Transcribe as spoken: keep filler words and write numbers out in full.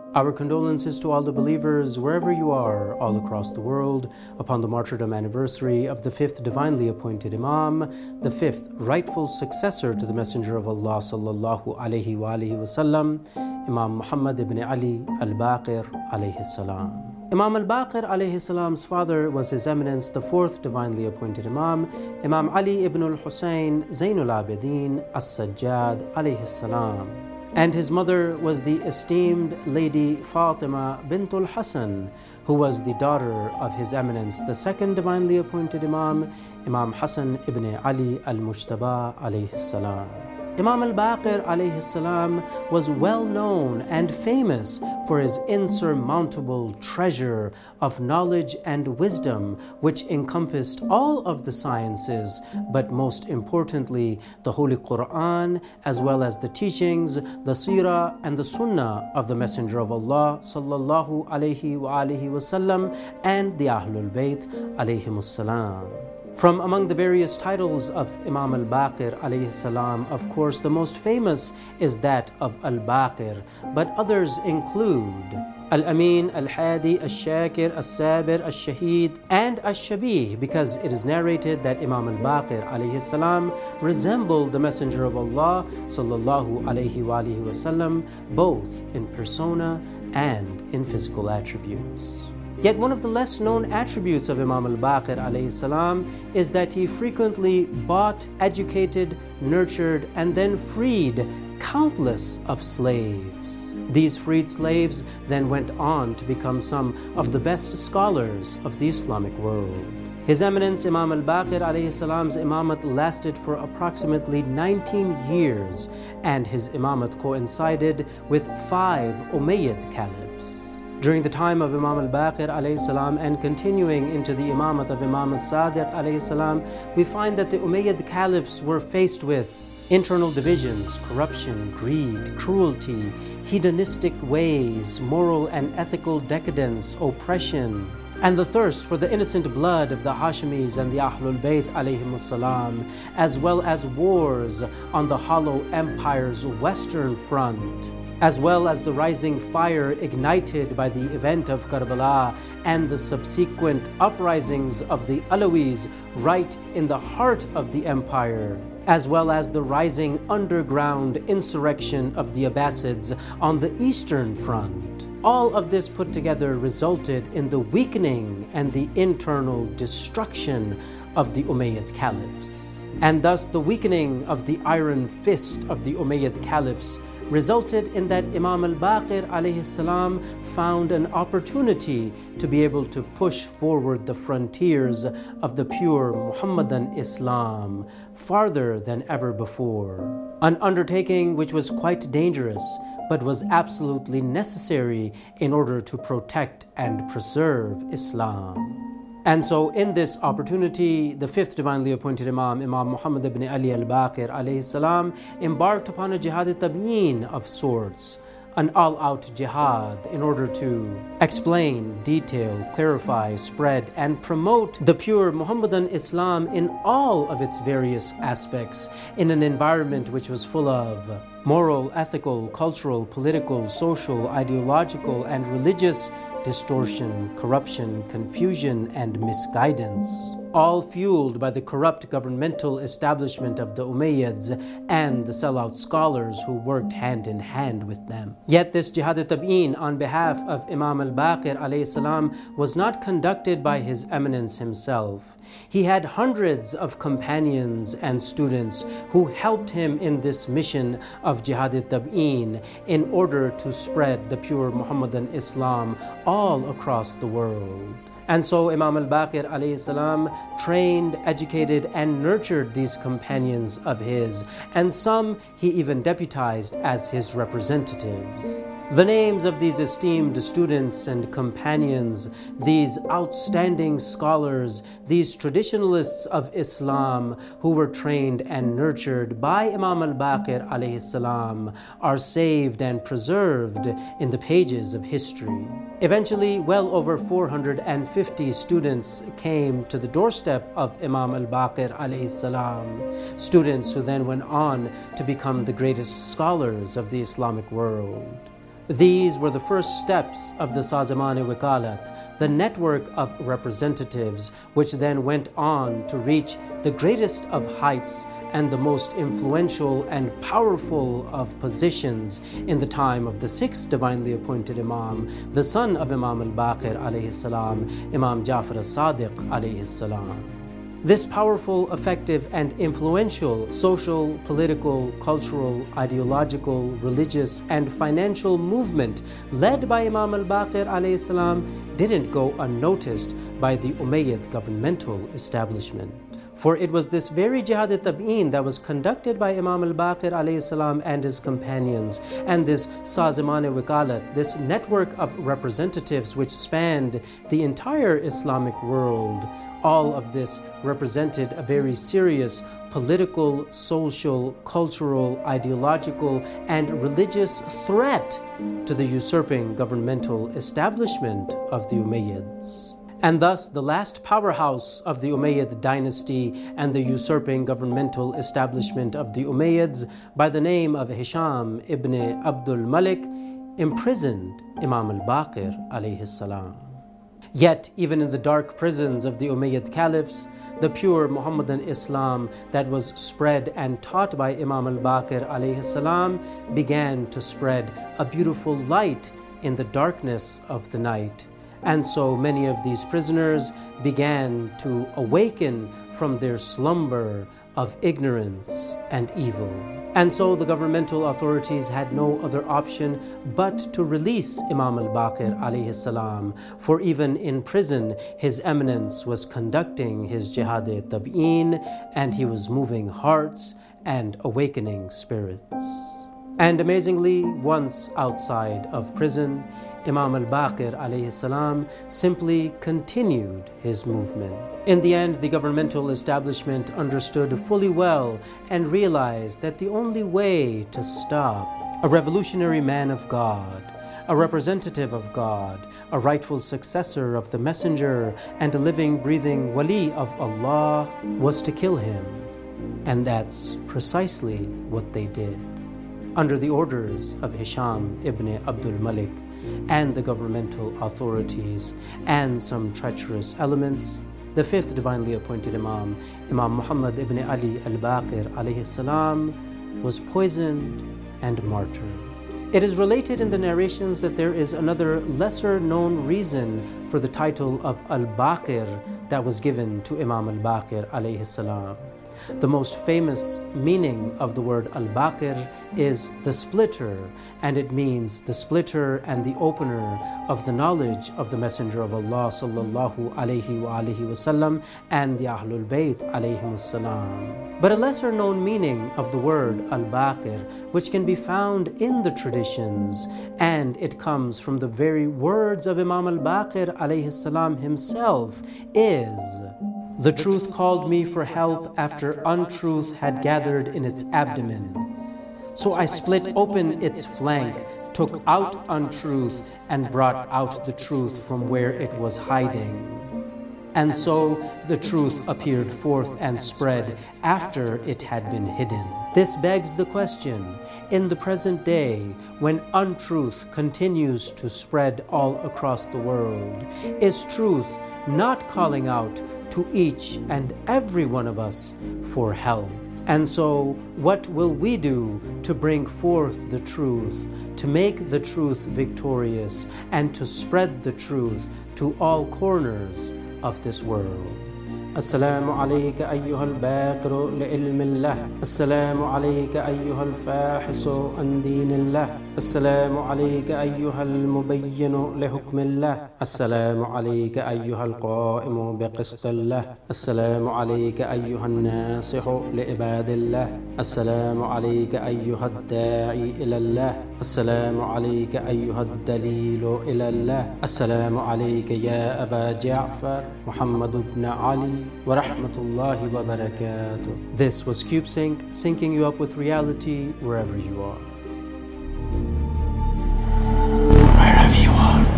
Our condolences to all the believers, wherever you are, all across the world, upon the martyrdom anniversary of the fifth divinely appointed Imam, the fifth rightful successor to the Messenger of Allah sallallahu alaihi wa alihi wasallam, Imam Muhammad ibn Ali al-Baqir alayhi salam. Imam al-Baqir alayhi salam's father was His Eminence, the fourth divinely appointed Imam, Imam Ali ibn al-Husayn Zainul Abidin as-Sajjad alayhi salam. And his mother was the esteemed Lady Fatima bintul Hasan, who was the daughter of His Eminence, the second divinely appointed Imam, Imam Hassan ibn Ali al-Mujtaba alayhi salam. Imam al-Baqir alayhi salam was well known and famous for his insurmountable treasure of knowledge and wisdom, which encompassed all of the sciences, but most importantly, the Holy Quran, as well as the teachings, the Seerah and the Sunnah of the Messenger of Allah sallallahu alayhi wa alihi wasallam and the Ahlul Bayt alayhimus salam. From among the various titles of Imam al-Baqir alayhi salam, of course, the most famous is that of al-Baqir, but others include Al-Amin, Al-Hadi, Al-Shakir, Al-Sabir, Al-Shaheed, and Al-Shabih, because it is narrated that Imam al-Baqir alayhi salam resembled the Messenger of Allah sallallahu alayhi wa alihi wasallam, both in persona and in physical attributes. Yet one of the less known attributes of Imam al-Baqir alayhi salam is that he frequently bought, educated, nurtured, and then freed countless of slaves. These freed slaves then went on to become some of the best scholars of the Islamic world. His Eminence Imam al-Baqir alayhi salam's imamat lasted for approximately nineteen years, and his imamat coincided with five Umayyad caliphs. During the time of Imam al-Baqir alayhi salam and continuing into the imamat of Imam al-Sadiq alayhi salam, we find that the Umayyad caliphs were faced with internal divisions, corruption, greed, cruelty, hedonistic ways, moral and ethical decadence, oppression, and the thirst for the innocent blood of the Hashimis and the Ahlul Bayt alayhimus salam, as well as wars on the hollow empire's western front, as well as the rising fire ignited by the event of Karbala and the subsequent uprisings of the Alawis right in the heart of the empire, as well as the rising underground insurrection of the Abbasids on the eastern front. All of this put together resulted in the weakening and the internal destruction of the Umayyad caliphs. And thus the weakening of the iron fist of the Umayyad caliphs resulted in that Imam al-Baqir alayhi salam found an opportunity to be able to push forward the frontiers of the pure Muhammadan Islam farther than ever before. An undertaking which was quite dangerous, but was absolutely necessary in order to protect and preserve Islam. And so in this opportunity, the fifth divinely appointed Imam, Imam Muhammad ibn Ali al-Baqir alayhi salam, embarked upon a jihad-e-tabyin of sorts, an all-out jihad in order to explain, detail, clarify, spread, and promote the pure Muhammadan Islam in all of its various aspects in an environment which was full of moral, ethical, cultural, political, social, ideological, and religious distortion, corruption, confusion, and misguidance, all fueled by the corrupt governmental establishment of the Umayyads and the sellout scholars who worked hand in hand with them. Yet this jihad-e-tabyin on behalf of Imam al-Baqir alayhi salam was not conducted by His Eminence himself. He had hundreds of companions and students who helped him in this mission of jihad-e-tabyin in order to spread the pure Muhammadan Islam all across the world. And so Imam al-Baqir alayhi salam trained, educated, and nurtured these companions of his, and some he even deputized as his representatives. The names of these esteemed students and companions, these outstanding scholars, these traditionalists of Islam who were trained and nurtured by Imam al-Baqir alayhi salam, are saved and preserved in the pages of history. Eventually, well over four hundred fifty students came to the doorstep of Imam al-Baqir alayhi salam, students who then went on to become the greatest scholars of the Islamic world. These were the first steps of the Sazemane-Wekalat, the network of representatives, which then went on to reach the greatest of heights and the most influential and powerful of positions in the time of the sixth divinely appointed Imam, the son of Imam al-Baqir alayhi salam, Imam Ja'far al-Sadiq alayhi salam. This powerful, effective, and influential social, political, cultural, ideological, religious, and financial movement led by Imam al-Baqir alayhi salam didn't go unnoticed by the Umayyad governmental establishment. For it was this very Jihad-e-Tab'een that was conducted by Imam al-Baqir alayhi salam and his companions, and this Sazemane-Wekalat, this network of representatives which spanned the entire Islamic world. All of this represented a very serious political, social, cultural, ideological, and religious threat to the usurping governmental establishment of the Umayyads. And thus, the last powerhouse of the Umayyad dynasty and the usurping governmental establishment of the Umayyads, by the name of Hisham ibn Abdul Malik, imprisoned Imam al-Baqir alayhi salam. Yet, even in the dark prisons of the Umayyad caliphs, the pure Muhammadan Islam that was spread and taught by Imam al-Baqir alayhi salam began to spread a beautiful light in the darkness of the night. And so many of these prisoners began to awaken from their slumber of ignorance and evil. And so the governmental authorities had no other option but to release Imam al-Baqir alayhi salam, for even in prison His Eminence was conducting his Jihad-e-Tab'een, and he was moving hearts and awakening spirits. And amazingly, once outside of prison, Imam al-Baqir alayhi salam simply continued his movement. In the end, the governmental establishment understood fully well and realized that the only way to stop a revolutionary man of God, a representative of God, a rightful successor of the Messenger, and a living, breathing wali of Allah, was to kill him. And that's precisely what they did. Under the orders of Hisham ibn Abdul Malik and the governmental authorities and some treacherous elements, the fifth divinely appointed Imam, Imam Muhammad ibn Ali al-Baqir alayhi salam, was poisoned and martyred. It is related in the narrations that there is another lesser known reason for the title of al-Baqir that was given to Imam al-Baqir alayhi salam. The most famous meaning of the word al-Baqir is the splitter, and it means the splitter and the opener of the knowledge of the Messenger of Allah sallallahu alayhi wa alihi wasallam and the Ahlul Bayt alayhimus salam. But a lesser known meaning of the word al-Baqir, which can be found in the traditions, and it comes from the very words of Imam al-Baqir alayhi salam himself, is: the truth called me for help after untruth had gathered in its abdomen. So I split open its flank, took out untruth, and brought out the truth from where it was hiding. And so the truth appeared forth and spread after it had been hidden. This begs the question, in the present day, when untruth continues to spread all across the world, is truth not calling out to each and every one of us for help? And so, what will we do to bring forth the truth, to make the truth victorious, and to spread the truth to all corners of this world? السلام عليك أيها الباقر لعلم الله. السلام عليك أيها الفاحص عن دين الله. السلام عليك أيها المبين لحكم الله. السلام عليك أيها القائم بقسط الله. السلام عليك أيها الناصح لعباد الله. السلام عليك أيها الداعي إلى الله. السلام عليك أيها الدليل إلى الله. السلام عليك يا أبا جعفر محمد بن علي ورحمة الله وبركاته. This was CubeSync, syncing you up with reality wherever you are. Wherever you are.